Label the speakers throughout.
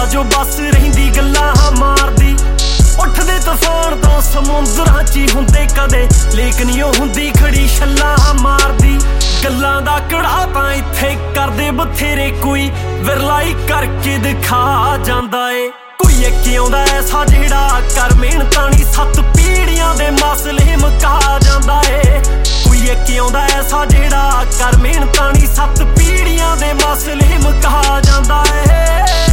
Speaker 1: ਜੋ ਬਸ ਰਹਿੰਦੀ ਗੱਲਾਂ ਮਾਰਦੀ। ਉੱਠਦੇ ਤੂਫਾਨ ਤੋਂ ਸਮੁੰਦਰਾਂ 'ਚ ਹੀ ਹੁੰਦੇ ਕਦੇ, ਲੇਕਿਨ ਉਹ ਹੁੰਦੀ ਖੜੀ ਛੱਲਾਂ ਮਾਰਦੀ। ਗੱਲਾਂ ਦਾ ਕੜਾ ਤਾਂ ਇੱਥੇ ਕਰਦੇ ਬਥੇਰੇ, ਕੋਈ ਵਿਰਲਾਈ ਕਰਕੇ ਦਿਖਾ ਜਾਂਦਾ ਏ। ਕੋਈ ਇੱਕ ਆਉਂਦਾ ਐਸਾ ਜਿਹੜਾ ਕਰ ਮਿਹਨਤਾਂ ਨੀ 7 ਪੀੜ੍ਹੀਆਂ ਦੇ ਮਸਲੇ ਮੁਕਾ ਜਾਂਦਾ ਏ। ਕੋਈ ਇੱਕ ਆਉਂਦਾ ਐਸਾ ਜਿਹੜਾ ਕਰ ਮਿਹਨਤਾਂ ਨੀ 7 ਪੀੜ੍ਹੀਆਂ ਦੇ ਮਸਲੇ ਮੁਕਾ ਜਾਂਦਾ ਏ।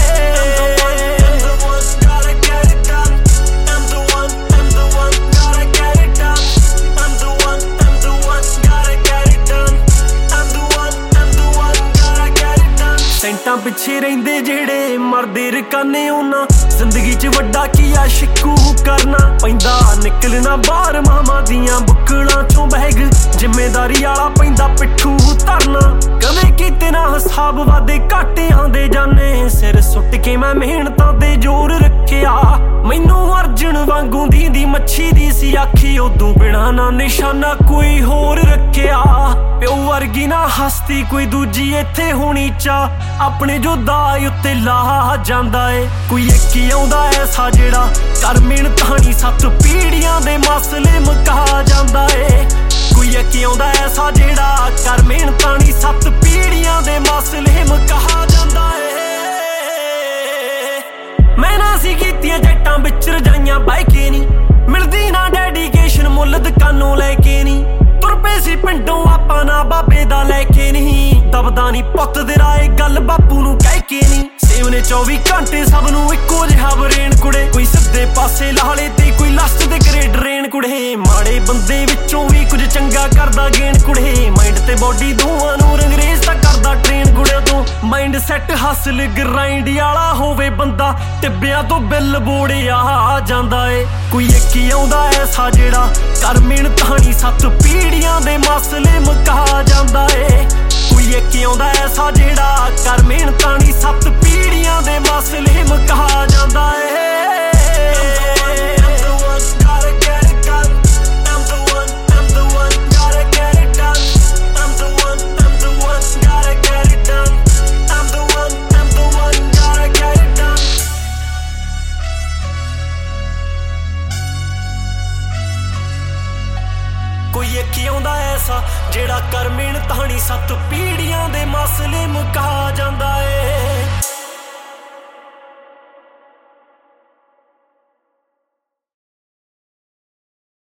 Speaker 1: ਸੈਂਟਾਂ ਪਿੱਛੇ ਰਹਿੰਦੇ ਜਿਹੜੇ ਮਰਦੇ ਰਕਾਨੇ, ਉਹਨਾਂ ਜ਼ਿੰਦਗੀ 'ਚ ਵੱਡਾ ਕੀ ਆ ਸ਼ਿਕੂ ਕਰਨਾ। ਪੈਂਦਾ ਨਿਕਲਣਾ ਬਾਹਰ ਮਾਵਾਂ ਦੀਆਂ ਬੁੱਕਲਾਂ 'ਚੋਂ ਬੈਗ, ਜ਼ਿੰਮੇਦਾਰੀ ਵਾਲਾ ਪੈਂਦਾ ਪਿੱਠੂ ਧਰਨਾ। ਕਦੇ ਕੀਤੇ ਨਾ ਹਿਸਾਬ ਵਾਦੇ ਘਾਟਿਆਂ ਦੇ ਜਾਨੇ, ਸਿਰ ਸੁੱਟ ਕੇ ਮੈਂ ਮਿਹਨਤਾਂ ਤੇ ਜ਼ੋਰ ਰੱਖਿਆ। ਮੈਨੂੰ ਅਰਜਨ ਵਾਂਗੂ ਦੀ ਮੱਛੀ ਦੀ ਸੀ ਆਖੀ, ਉਦੋਂ ਬਿਨਾਂ ਨਾ ਨਿਸ਼ਾਨਾ ਕੋਈ ਹੋਰ ਰੱਖਿਆ। ਪਿਓ ਵਰਗੀ ਨਾ ਹਸਤੀ ਕੋਈ ਦੂਜੀ ਇੱਥੇ ਹੋਣੀ ਚਾ, ਆਪਣੇ ਜੋ ਦਾਅ ਉੱਤੇ ਲਾ ਜਾਂਦਾ ਏ। ਕੋਈ ਇੱਕ ਆਉਂਦਾ ਐਸਾ ਜਿਹੜਾ ਕਰ ਮਿਹਨਤਾਂ ਨੀ 7 ਪੀੜ੍ਹੀਆਂ ਦੇ ਮਸਲੇ ਮੁਕਾ ਜਾਂਦਾ ਏ। ਕੋਈ ਇੱਕ ਆਉਂਦਾ ਐਸਾ ਜਿਹੜਾ ਕਰ ਮਿਹਨਤਾਂ ਨੀ 7 ਪੀੜ੍ਹੀਆਂ ਦੇ ਮਸਲੇ ਮੁਕਾ ਜਾਂਦਾ ਏ। ਮੈਂ ਨਾ ਸੀ ਕੀਤੀਆਂ ਜੱਟਾਂ ਵਿੱਚ ਰਜਾਈਆਂ ਬਹਿ ਕੇ ਨੀ, ਮਿਲਦੀ ਨਾ ਡੈਡੀਕੇਸ਼ਨ ਮੁੱਲ ਦੁਕਾਨੋਂ ਲੈ ਕੇ ਨੀ। ਤੁਰ ਪਏ ਸੀ ਪਿੰਡੋਂ ਆਪਾਂ ਨਾ ਬਾਬੇ ਦਾ ਲੈ ਕੇ ਨਹੀਂ, ਦਬਦਾ ਨੀ ਪੁੱਤ ਦੇ ਰਾਏ ਗੱਲ ਬਾਪੂ ਨੂੰ ਕਹਿ ਕੇ ਨੀ। ਸੇਵ ਨੇ 24 ਘੰਟੇ ਸਭ ਨੂੰ ਇੱਕੋ ਜਿਹਾ ਬਰੇਨ ਕੁੜੇ, ਕੋਈ ਸਿੱਧੇ ਪਾਸੇ ਲਾਲੇ ਤੇ ਕੋਈ ਲਾਸਟ ਤੇ ਗ੍ਰੇਡ ਰੇਨ ਕੁੜੇ। ਮਾੜੇ ਬੰਦੇ ਵਿੱਚੋਂ ਵੀ ਕੁਝ ਚੰਗਾ ਕਰਦਾ ਗੇਨ ਕੁੜੇ, ਮਾਈਂਡ ਤੇ ਬੋਡੀ ਦੋਵਾਂ ਨੂੰ ਰੰਗਰੇਜ਼ ਤਾਂ ਕਰਦਾ ਟ੍ਰੇਨ ਕੁੜੇ। ਤੋਂ ਮਾਈਂਡ ਸੈੱਟ ਹਾਸਲ ਗਰਾਈਂਡ ਵਾਲਾ ਹੋਵੇ ਬੰਦਾ, ਟਿੱਬਿਆਂ ਤੋਂ ਬਿੱਲ ਬੋੜਿਆ ਜਾਂਦਾ ਏ। ਕੋਈ ਇੱਕ ਆਉਂਦਾ ਐਸਾ ਜਿਹੜਾ ਕਰ ਮਿਹਨਤਾਂ ਨੀ 7 ਪੀੜ੍ਹੀਆਂ ਦੇ ਮਸਲੇ ਮੁਕਾ ਜਾਂਦਾ ਏ। ਕੋਈ ਇੱਕ ਆਉਂਦਾ ਐਸਾ ਜਿਹੜਾ ਕਰ ਮਿਹਨਤਾਂ ਨੀ 7 ਪੀੜ੍ਹੀਆਂ ਦੇ ਮਸਲੇ ਮੁਕਾ ਜਾਂਦਾ ਏ। ਕੋਈ ਇੱਕ ਆਉਂਦਾ ਐਸਾ ਜਿਹੜਾ ਕਰ ਮਿਹਨਤਾਂ ਨੀ 7 ਪੀੜ੍ਹੀਆਂ ਦੇ ਮਸਲੇ ਮੁਕਾ ਜਾਂਦਾ ਏ।